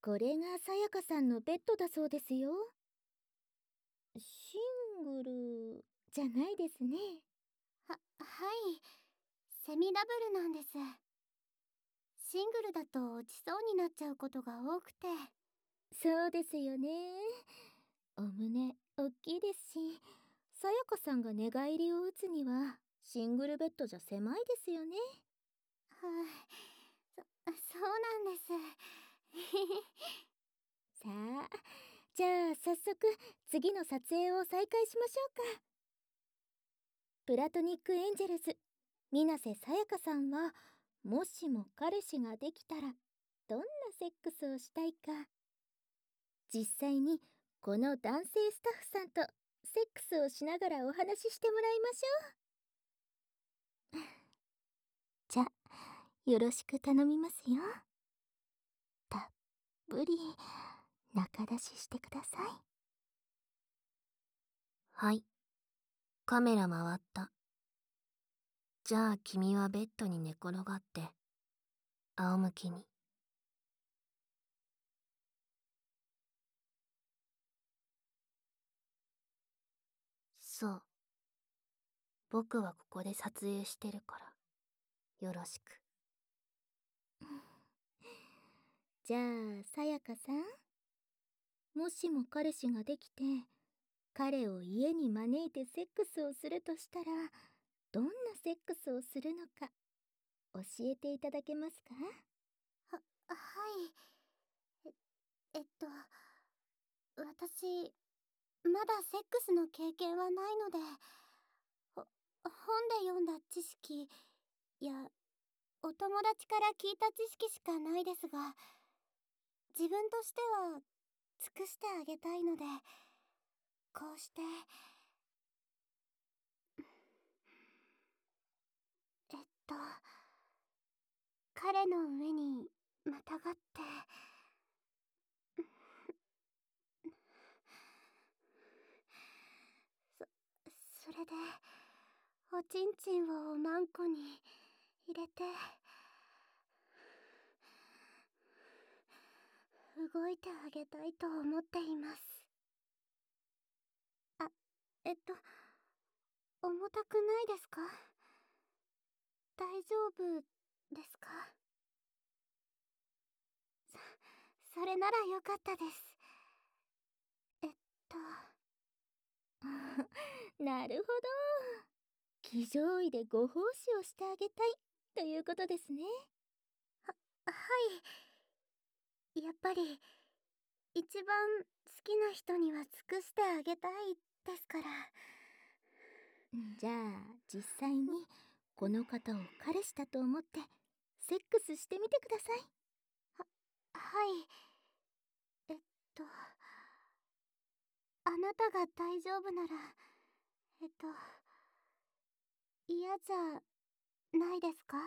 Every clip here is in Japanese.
これがさやかさんのベッドだそうですよ。シングルじゃないですね。 はい。セミダブルなんです。シングルだと落ちそうになっちゃうことが多くて。 そうですよね。お胸大きいですし、さやかさんが寝返りを打つにはシングルベッドじゃ狭いですよね。 はい、そうなんです。 さあ、じゃあ早速次の撮影を再開しましょうか。プラトニックエンジェルズ水瀬さやかさんは、もしも彼氏ができたらどんなセックスをしたいか、実際にこの男性スタッフさんとセックスをしながらお話ししてもらいましょう。じゃ、よろしく頼みますよ。たっぷり中出ししてください。 はい。カメラ回った。じゃあ君はベッドに寝転がって、仰向きに。そう。僕はここで撮影してるから、よろしく。 じゃあ、さやかさん。もしも彼氏ができて、彼を家に招いてセックスをするとしたら、どんなセックスをするのか、教えていただけますか？ はい。私、まだセックスの経験はないので、本で読んだ知識やお友達から聞いた知識しかないですが、自分としては尽くしてあげたいので、こうしてえっと彼の上にまたがってそれでおちんちんをおまんこに入れて動いてあげたいと思っています。あ、重たくないですか？大丈夫ですか？それならよかったです。えっとなるほど。騎乗位でご奉仕をしてあげたいということですね。 はい。やっぱり一番好きな人には尽くしてあげたいですから。 じゃあ実際にこの方を彼氏だと思ってセックスしてみてください。 はい。えっとあなたが大丈夫なら嫌じゃないですか？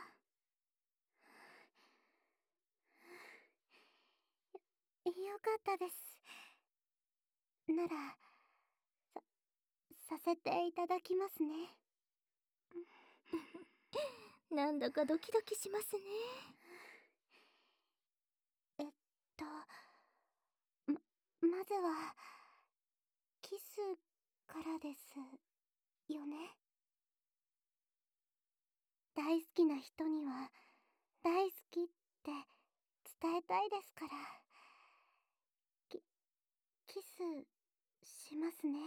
よかったです。ならさせていただきますね。 なんだかドキドキしますね。 えっとまずはキスからですよね。大好きな人には大好きって伝えたいですから。キスしますね。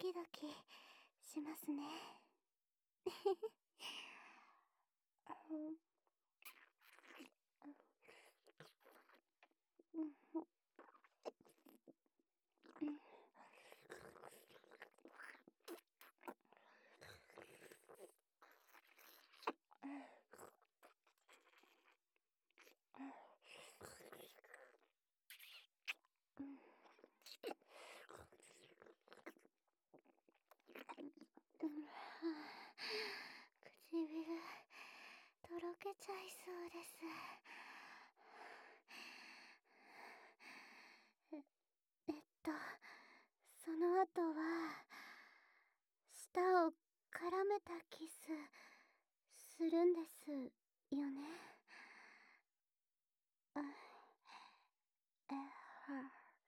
キドキしますね。唇とろけちゃいそうです。その後は舌を絡めたキスするんですよね。あ、えは、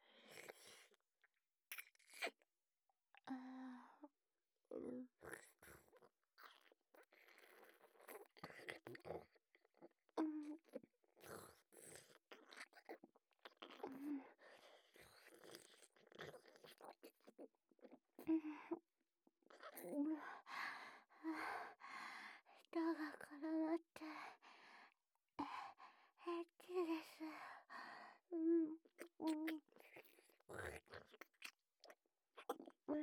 あ、うん、うん、うん、舌が絡まってエッチです。うん、うん、うん、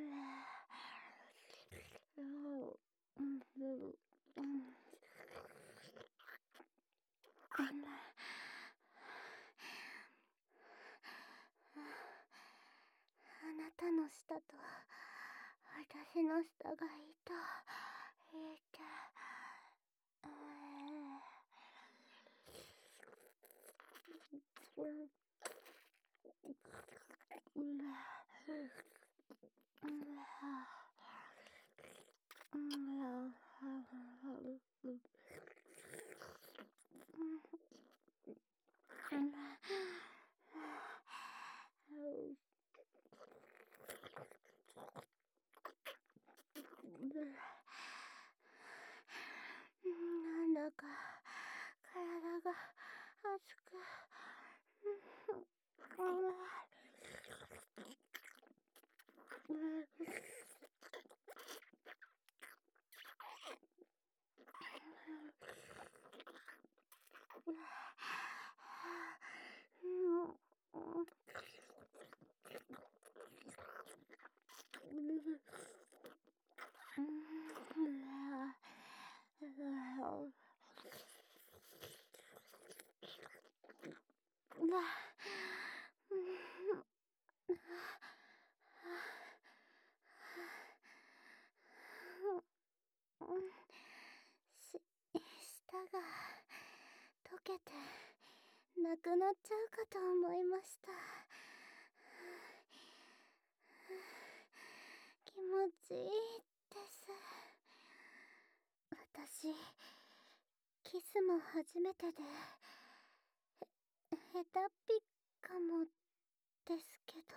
うん、うん、あなたの舌と私の舌がいいと言って、うん、うん、なんだか体が熱く、舌が溶けてなくなっちゃうかと思いました。気持ちいいです。私、キスも初めてで下手っぴかもですけど、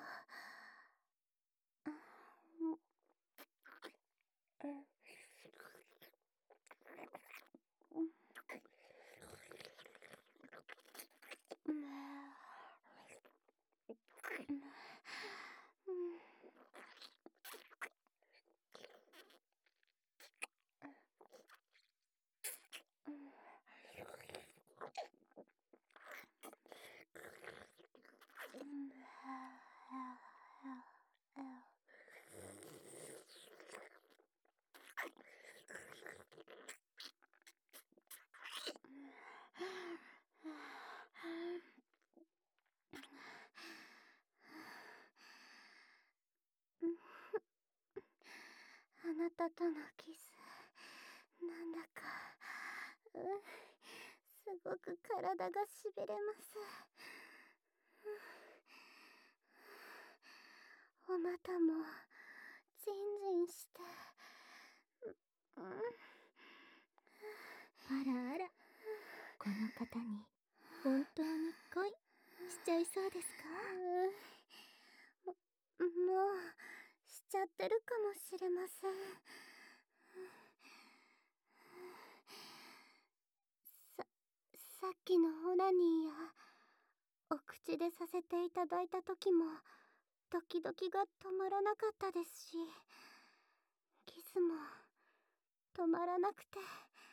あなたとのキス、なんだか、すごく体がしびれます。お股もジンジンして、 あらあら、この方に本当に恋しちゃいそうですか？ もうしちゃってるかもしれません。さっきのオナニーやお口でさせていただいた時もドキドキが止まらなかったですし、キスも止まらなくて、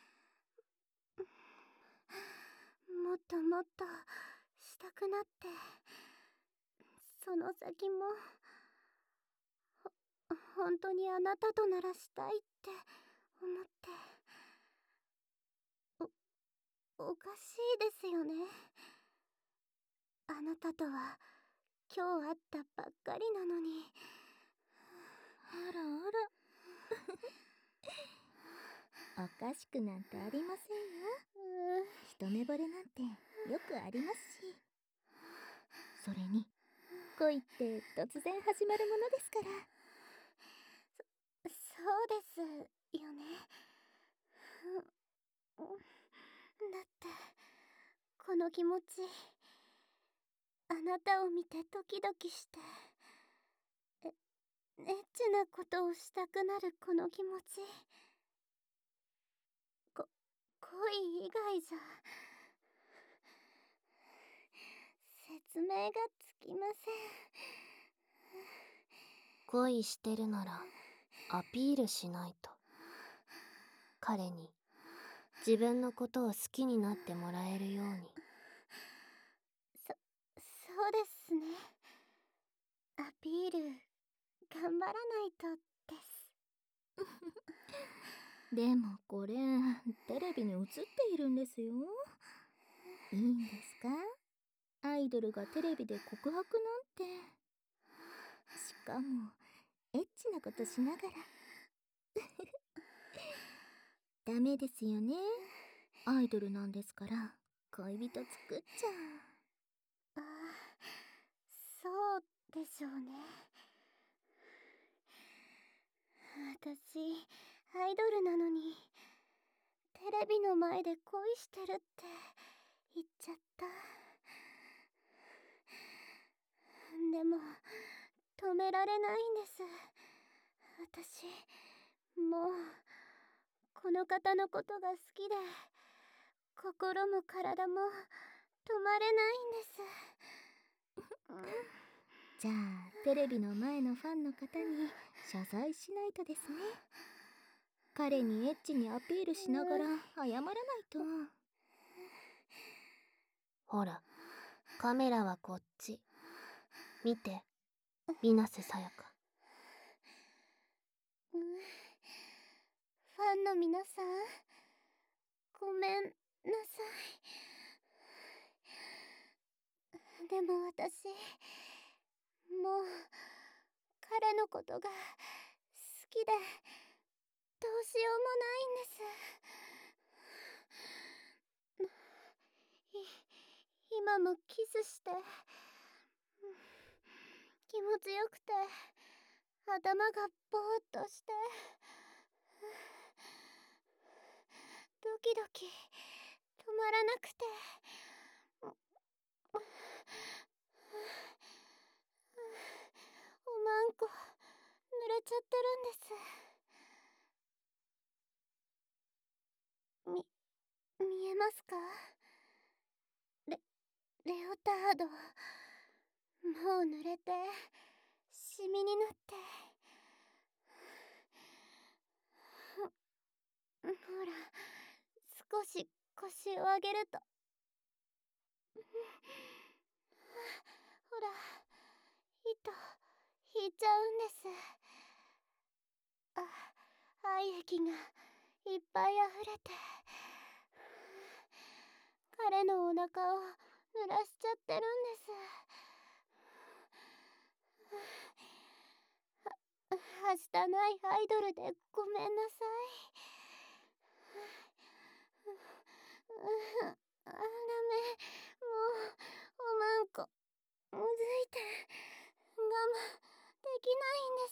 もっともっとしたくなって、その先も本当にあなたとならしたいって思って、おかしいですよね。あなたとは今日会ったばっかりなのに。 あらあらおかしくなんてありませんよ。一目惚れなんてよくありますし、それに恋って突然始まるものですから。 そうですよね。だってこの気持ち、あなたを見てドキドキして、エッチなことをしたくなるこの気持ち、恋以外じゃ説明がつきません。 恋してるならアピールしないと。彼に自分のことを好きになってもらえるように。 そうですね。アピール頑張らないとです。 でもこれテレビに映っているんですよ。いいんですか？アイドルがテレビで告白なんて。しかもエッチなことしながらダメですよね。アイドルなんですから恋人作っちゃう。 ああ、そうでしょうね。私アイドルなのにテレビの前で恋してるって言っちゃった。でも止められないんです。私もうこの方のことが好きで、心も体も止まれないんです。 じゃあテレビの前のファンの方に謝罪しないとですね。彼にエッチにアピールしながら謝らないと。 ほら、カメラはこっち。見て、水瀬さやか。 ファンの皆さん、ごめんなさい。でも私、もう彼のことが好きでどうしようもないんです。今もキスして気持ちよくて頭がぼーっとしてドキドキ止まらなくておまんこ濡れちゃってるんです。見えますか？レオタードもう濡れてシミになってほら少し腰を上げるとほら糸引いちゃうんです。愛液がいっぱい溢れて彼のお腹を濡らしちゃってるんです。はしたないアイドルでごめんなさい。ダメ、もうおまんこむずいて我慢できないんです。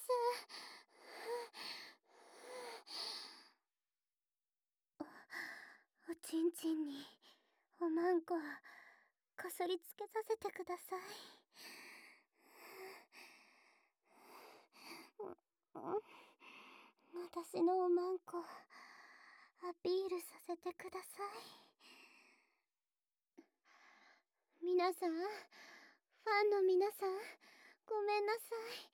おちんちんにおまんここすりつけさせてください。私のおまんこアピールさせてください。皆さん、ファンの皆さん、 ごめんなさ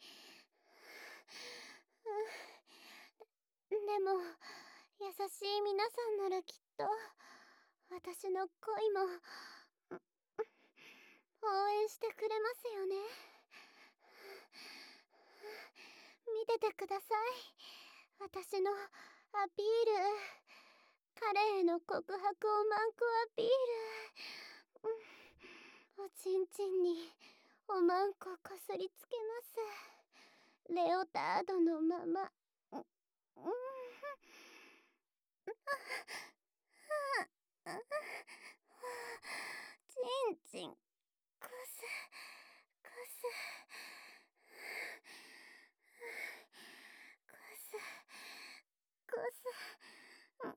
い。でも優しい皆さんならきっと私の恋も応援してくれますよね。見ててください、私のアピール。彼への告白をマンコアピール。おちんちんにおまんここすりつけます。レオタードのまま。ちんちんこすこすこすこす。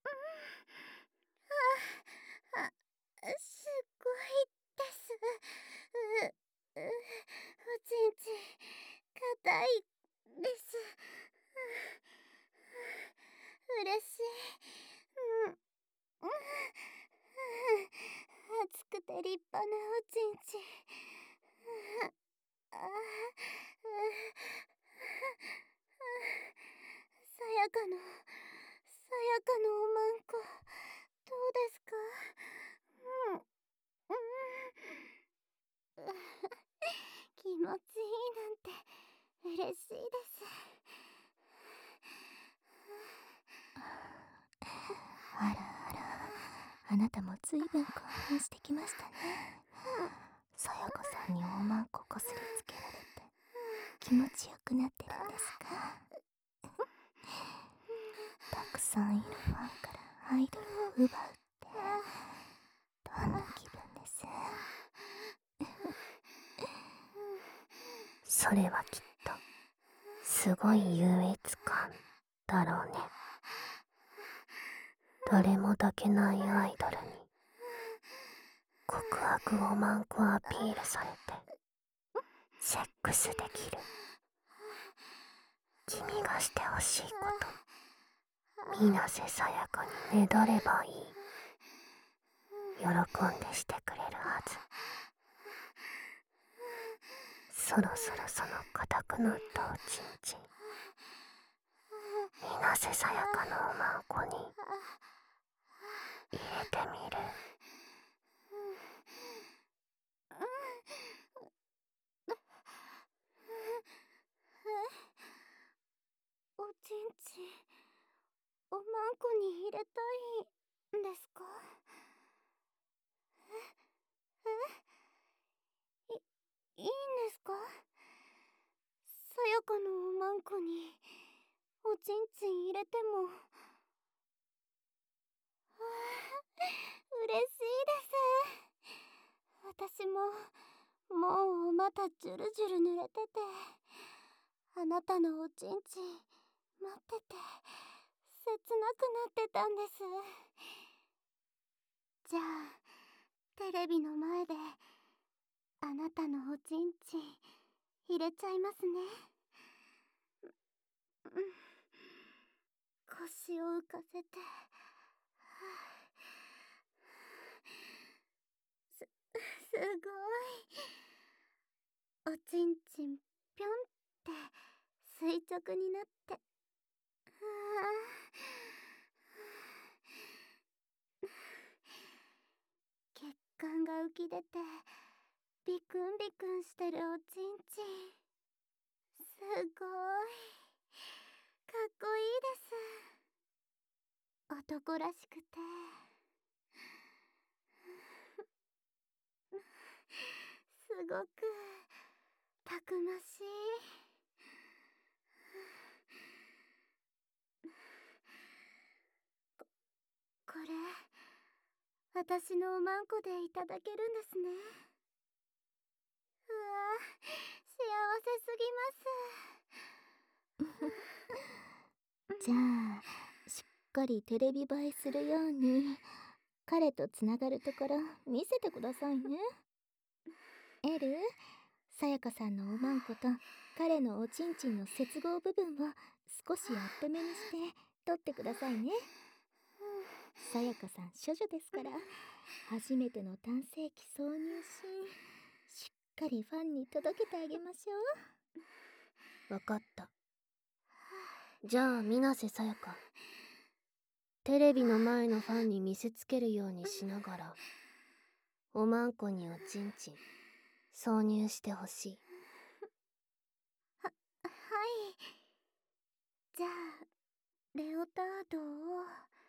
すごいです。おちんちん硬いです。嬉しい。熱くて立派なおちんちん。さやかのおまんこどうですか？気持ちいいなんて嬉しいです。 あらあら、あなたもずいぶん興奮してきましたね。さやかさんにおまんここすりつけられて気持ちよくなってるんですか？たくさんいるファンからアイドルを奪うってどんな気分です？ それはきっとすごい優越感だろうね。誰も抱けないアイドルに告白をマンコアピールされてセックスできる。君がしてほしいこと水瀬さやかにねだればいい。喜んでしてくれるはず。そろそろその硬くなったおちんちん水瀬さやかのおまんこに入れてみる。 おちんちんおまんこに入れたいんですか？いいんですか？さやかのおまんこにおちんちん入れても。嬉しいです。私ももうお股ジュルジュル濡れてて、あなたのおちんちん待ってて切なくなってたんです。じゃあテレビの前であなたのおちんちん入れちゃいますね。腰を浮かせて、すごい。おちんちんぴょんって垂直になって、血管が浮き出てビクンビクンしてるおちんちん、すごいかっこいいです。男らしくてすごくたくましい。これ私のおまんこでいただけるんですね。うわ幸せすぎます。 じゃあしっかりテレビ映えするように彼とつながるところ見せてくださいね。エル、さやかさんのおまんこと彼のおちんちんの接合部分を少しアップ目にして撮ってくださいね。さやかさん処女ですから初めての男性器挿入シーンしっかりファンに届けてあげましょわかった。じゃあ水瀬さやか、テレビの前のファンに見せつけるようにしながら、おまんこにおちんちん挿入してほしい。 はい。じゃあレオタードを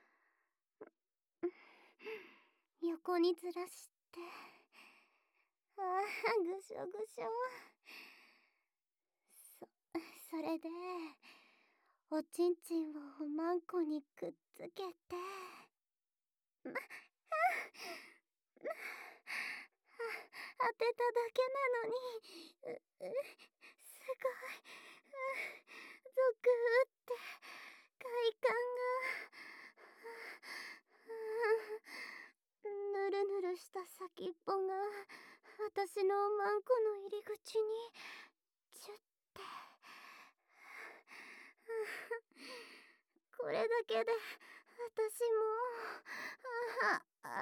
横にずらして、ああ、ぐしょぐしょ。それでおちんちんをおまんこにくっつけて、当てただけなのに、すごい、ゾクって快感が、ぬるぬるした先っぽが私のおまんこの入り口にチュッて、これだけで私も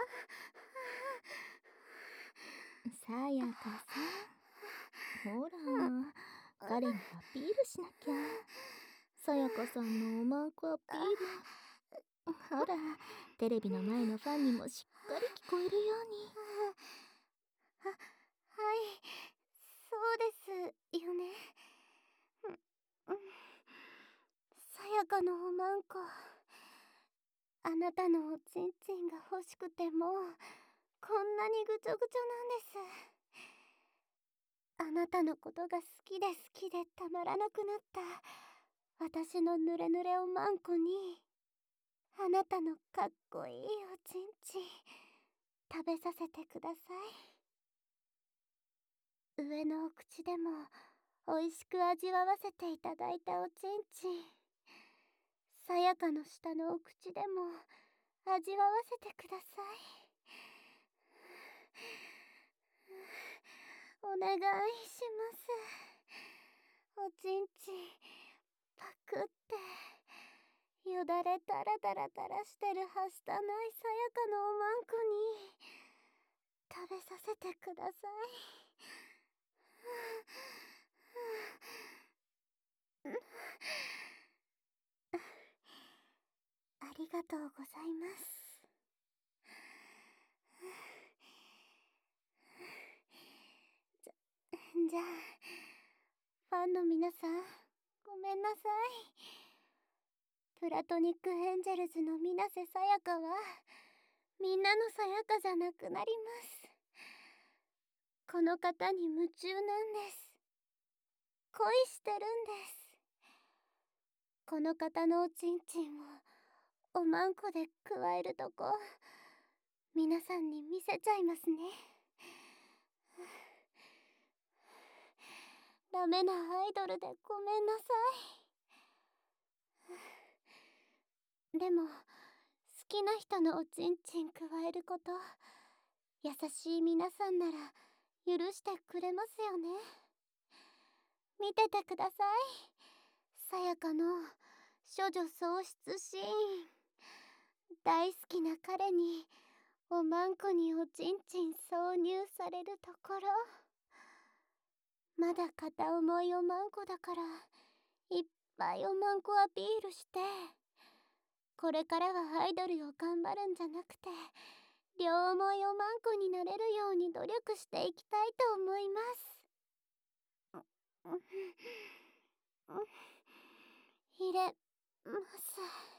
う。さやかさん、ほら彼にアピールしなきゃ。さやかさんのおまんこアピール、ほらテレビの前のファンにもしっかり聞こえるように。 はい、そうですよね。さやかのおまんこ、あなたのおちんちんが欲しくてもこんなにぐちょぐちょなんです。あなたのことが好きで好きでたまらなくなった私のぬれぬれおまんこに、あなたのかっこいいおちんちん食べさせてください。上のお口でも美味しく味わわせていただいたおちんちん、さやかの下のお口でも味わわせてください。お願いします。おちんちんパクってよだれダラダラ垂らしてるはしたないさやかのおまんこに食べさせてください。ありがとうございます。じゃあファンの皆さん、ごめんなさい。プラトニックエンジェルズの水瀬さやかはみんなのさやかじゃなくなります。この方に夢中なんです。恋してるんです。この方のおちんちんをおまんこでくわえるとこ、皆さんに見せちゃいますね。ダメなアイドルでごめんなさい。でも好きな人のおちんちんくわえること、優しい皆さんなら許してくれますよね。見ててください。さやかの処女喪失シーン。大好きな彼におまんこにおちんちん挿入されるところ。まだ片思いおまんこだからいっぱいおまんこアピールして、これからはアイドルを頑張るんじゃなくて両思いおまんこになれるように努力していきたいと思います。入れます。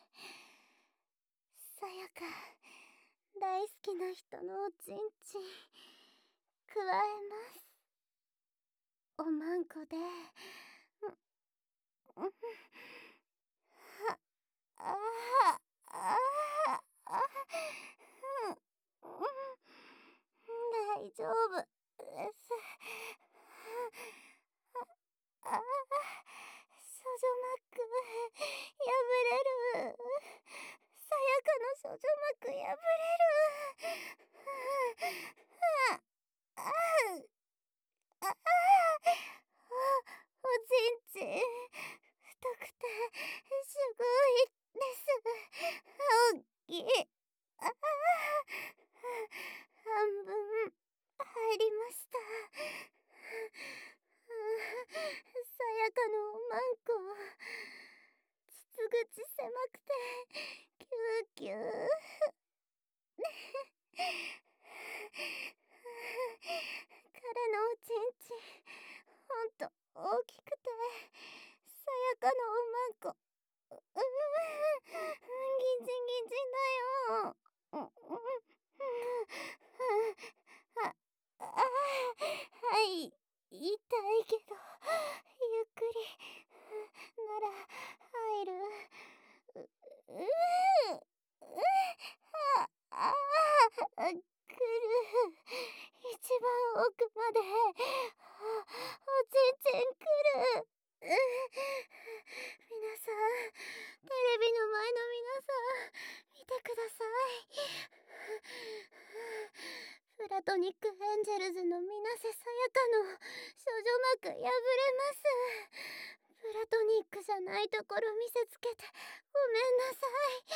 さやか大好きな人のおちんちんくわえます。おまんこでああ大丈夫です。少女膜破れる。さやかの少女膜破れる。おちんちん太くてすごいです。おっきい。半分入りまトニックエンジェルズの水瀬さやかの少女膜破れます。プラトニックじゃないところ見せつけてごめんなさい。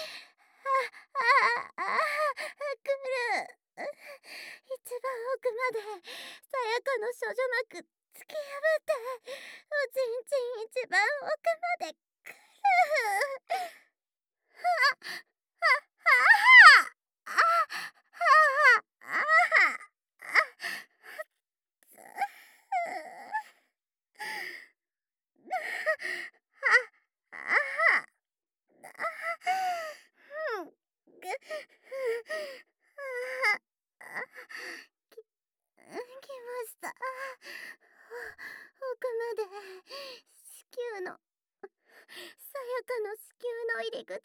来る。一番奥までさやかの少女膜突き破っておちんちん一番奥まで来る。来ました。奥まで子宮のさやかの子宮の入り口まで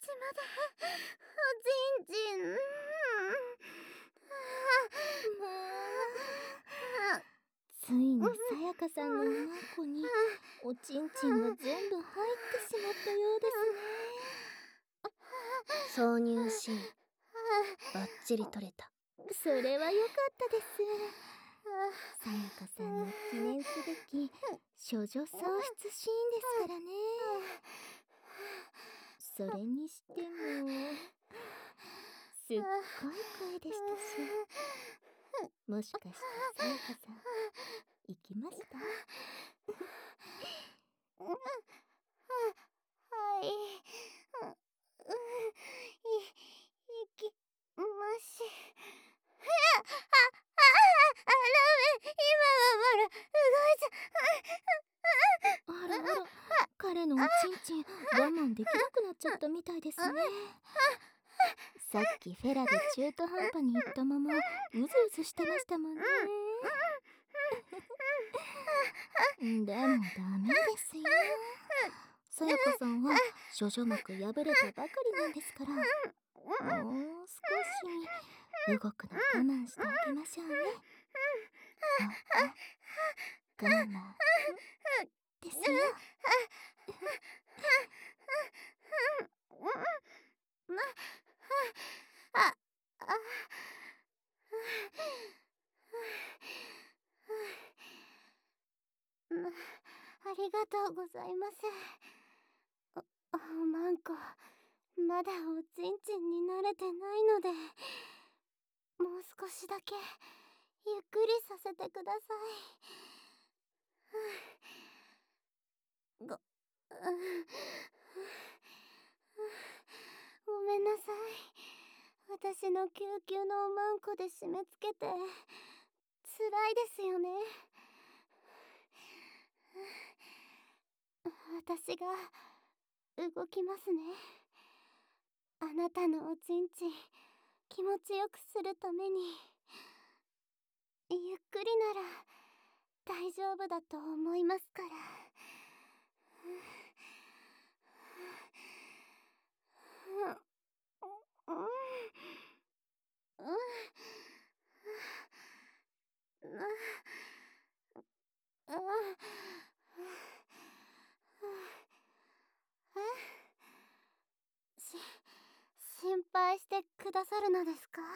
おちんちん。 ついにさやかさんのおまんこにおちんちんが全部入ってしまったようですね。 挿入シーンバッチリ撮れた。 それは良かったです。さやかさんの記念すべき処女喪失シーンですからね。それにしてもすっごい声でしたし、もしかしてさやかさん行きました？ はい。行きまし。ダメ。今はまだ動いちゃ。 あらあら、彼のおちんちん我慢できなくなっちゃったみたいですね。さっきフェラで中途半端に行ったままうずうずしてましたもんね。でもダメですよ。さやかさんは処女膜破れたばかりなんですから、もう少し動くの我慢してあげましょうね。我慢ですよ。 ありがとうございます。おまんこまだおちんちんに慣れてないので、もう少しだけゆっくりさせてください。ごめんなさい。私の救急のおまんこで締め付けて辛いですよね。私が動きますね。あなたのおちんちん気持ちよくするために。ゆっくりなら大丈夫だと思いますから。心配してくださるのですか？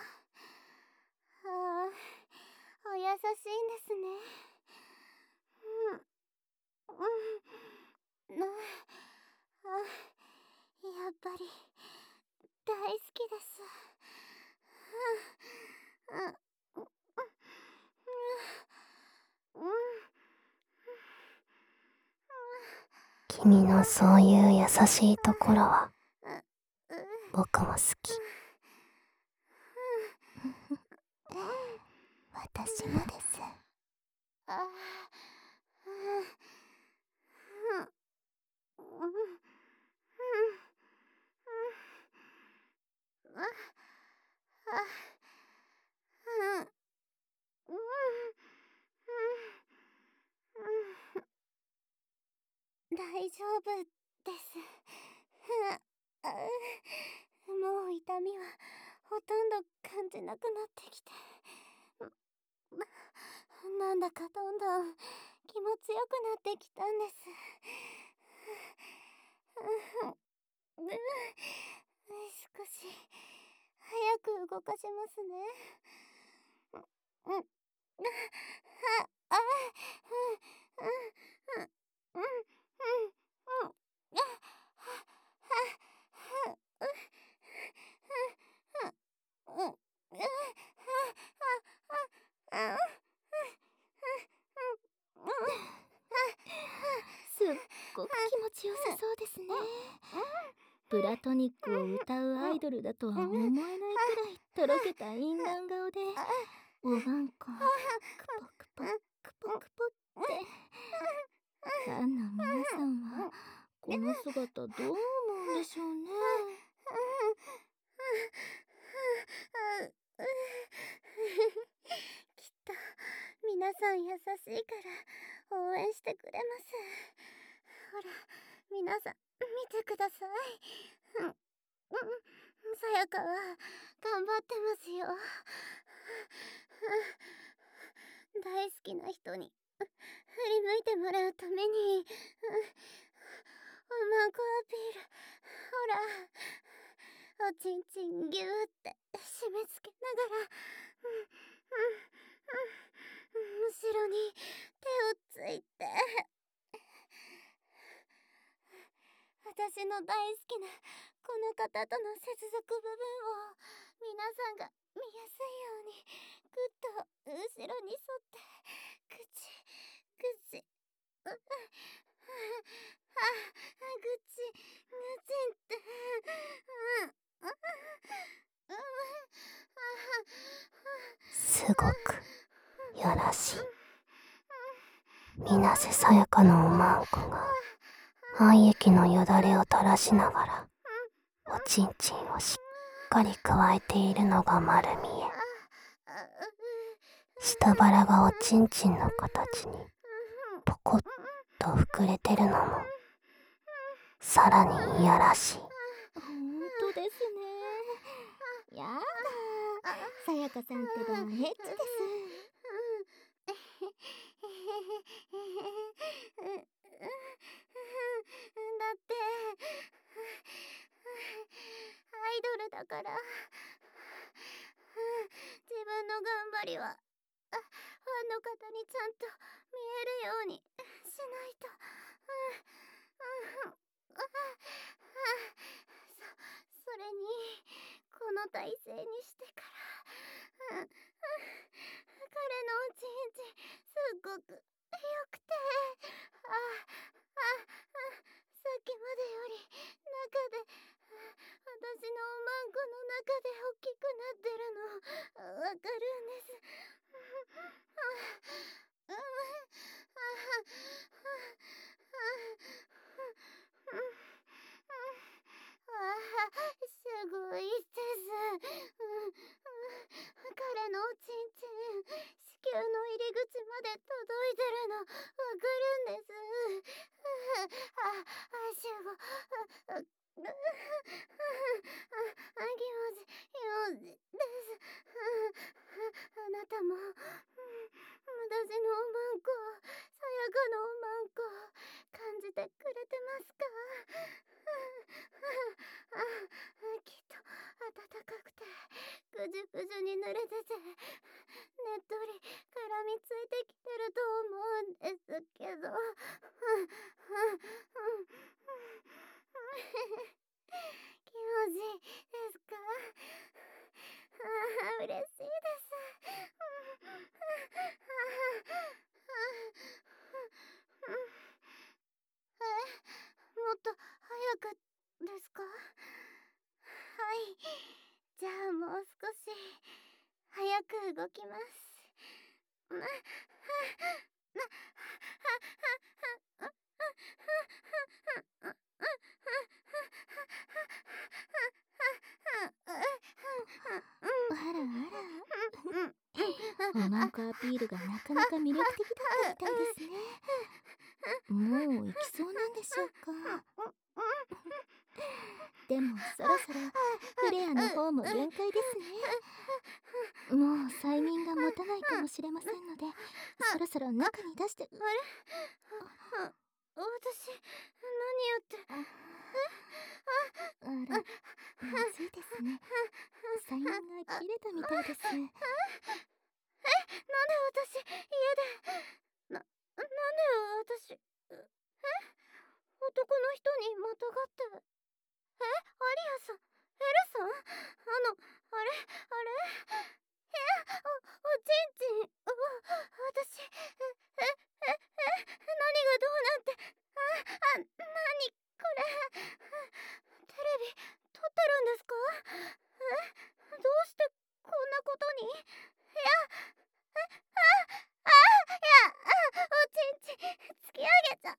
お優しいんですね。やっぱり大好きです。 君のそういう優しいところは僕も好き。 私もです。 大丈夫です。もう痛みはほとんど感じなくなってきて、なんだかどんどん気持ちよくなってきたんです。少し早く動かしますね。 すっごく気持ちよさそうですね。プラトニックを歌うアイドルだとは思えないくらいとろけた淫乱顔でおまんこクポクポクポクポって。ファンの皆さんはこの姿どう思うんでしょうね。 きっと皆さん優しいから応援してくれます。ほら、皆さん見てください。さやかは頑張ってますよ。大好きな人に振り向いてもらうためにおまんこアピール。ほら、おちんちんぎゅーって締め付けながら後ろに手をついて、私の大好きなこの方との接続部分を皆さんが見やすいようにぐっと後ろに沿ってぐちぐちってすごくやらしい。水瀬さやかのおまんこが愛液のよだれを垂らしながらおちんちんをしっかり加えているのが丸見え。下腹がおちんちんの形にポコッと膨れてるのもさらにいやらしい。 ほんとですね。やだ、さやかさんってばエッチです。 だってアイドルだから自分の頑張りはファンの方にちゃんと見えるようにしないと。それにこの体勢にしてから彼のおちんちんすっごく良くて、さっきまでより中で私のおまんこの中で大きくなってるのわかるんです。すごいです。彼のおちんちん子宮の入り口まで届いてるのわかるんです。しゅご気持ちですあなたも私のおまんこ、さやかのおまんこ感じてくれてますか？きっと暖かくてぐじゅぐじゅに濡れててねっとり絡みついてきてると思うんですけど気持ちいいですか？嬉しいです。もっと早くですか？はい、じゃあもう少し早く動きます。 あらあら。おまんこアピールがなかなか魅力的だったみたいですね。もう行きそうなんでしょうか。でもそろそろフレアの方も限界ですね。もう催眠が持たないかもしれませんので、そろそろ中に出して。 私何やって。 あら、まずいですね。催眠が切れたみたいです。 人にまたがって。アリアさん、エルさん、あれ、おちんちん、私、何がどうなって、何これ、テレビ、撮ってるんですか？どうしてこんなことに？おちんちん、突き上げちゃ、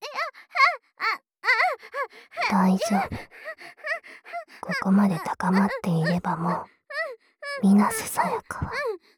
大丈夫。ここまで高まっていればもう水瀬さやかは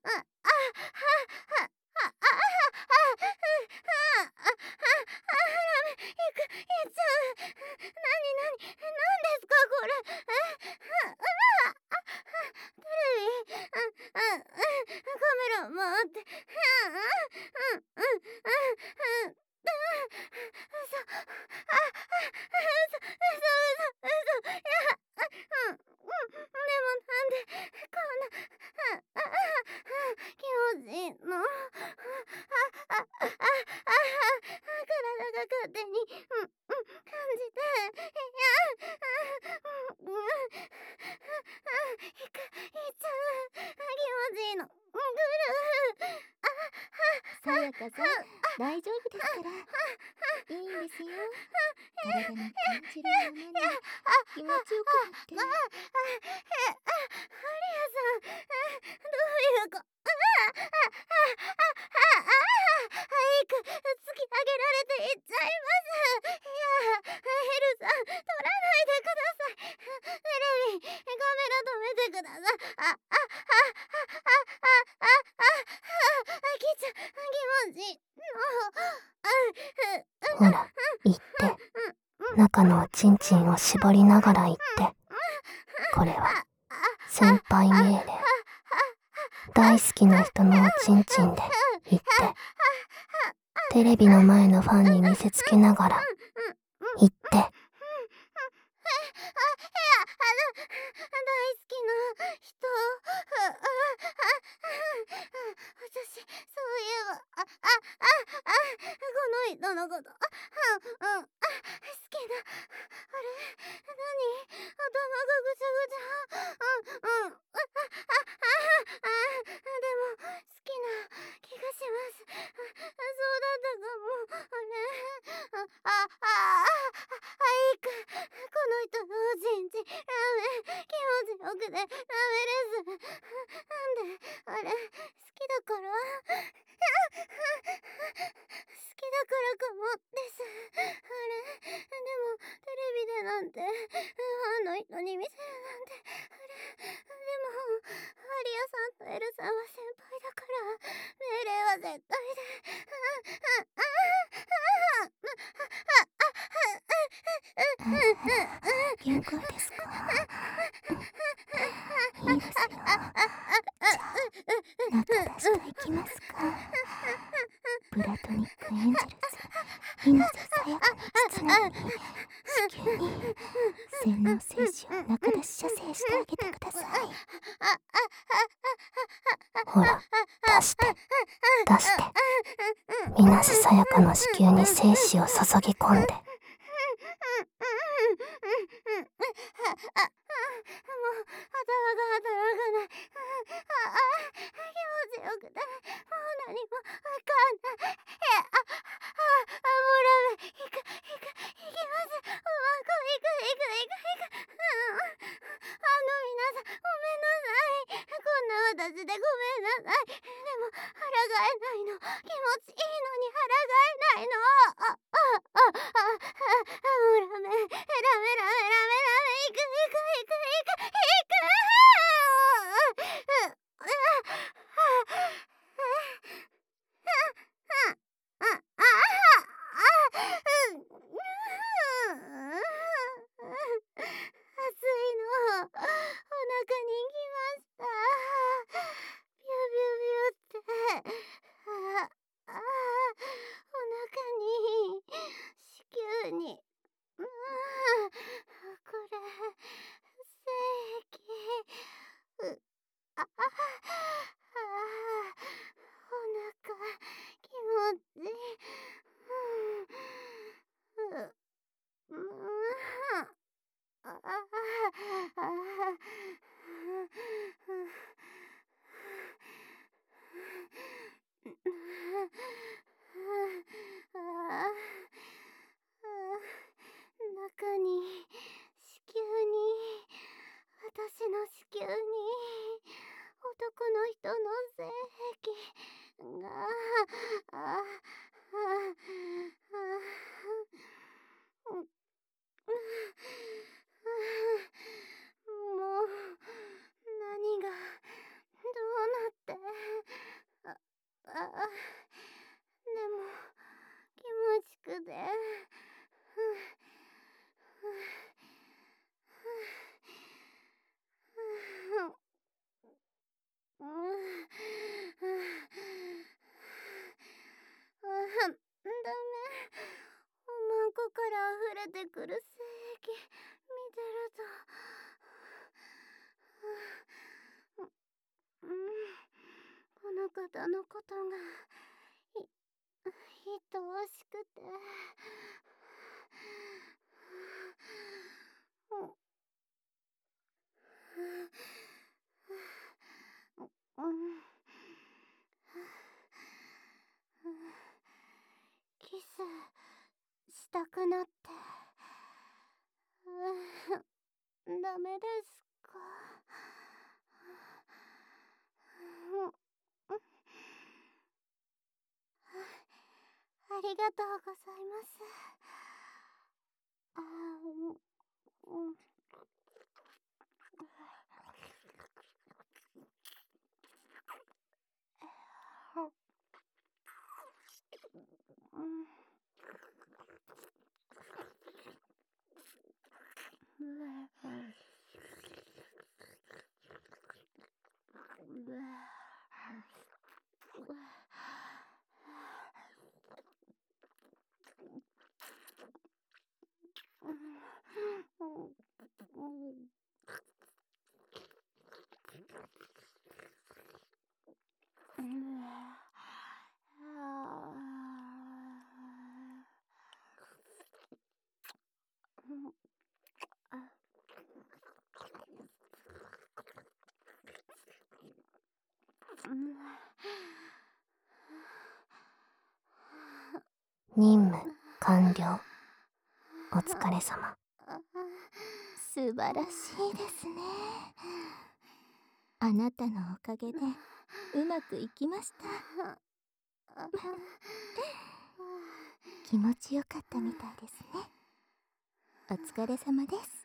さやかさん、大丈夫ですから。いいんですよ。体に感じるままに気持ちよくなって。ほら、言って。中のおちんちんを絞りながら言って。これは先輩命令。大好きな人のおちんちんで言って。テレビの前のファンに見せつけながら言って。 大好きな人、私、そういえば、この人のこと、好きだ。あれ、頭がぐちゃぐちゃ。でも、好きな気がします。そうだったかも。いいか、この人のおちんちん、気持ちよくてダメです。なんで、あれ、好きだから、好きだからかもです。あれ、でもテレビでなんてファンの人に見せるなんて、あれ、でもアリアさんとエルさんは先輩だから命令は絶対で。 限界ですか？いいですよ。じゃあ、中出していきますか。プラトニックエンジェルス、水瀬さやかの膣なのに子宮に洗脳精子を中出し射精してあげてください。 ほら、出して水瀬さやかの子宮に精子を注ぎ込んで。 もう頭が働かない。気持ちよくて、もう何もわかんない。もうダメ。行きます。おまんこ行く。皆さん、ごめんなさい。こんな私でごめんなさい。でも、抗えないの。気持ちいいのに抗えないの。もうダメ。行く。暑いの。お腹に行きました。ビュビュビュ。 で。ダメ。おまんこから溢れてくる精液見てると、この方のことが愛おしくて。キスしたくなって。ダメですか？ありがとうございます。 任務完了。お疲れ様。 素晴らしいですね。あなたのおかげでうまくいきました。気持ちよかったみたいですね。お疲れ様です。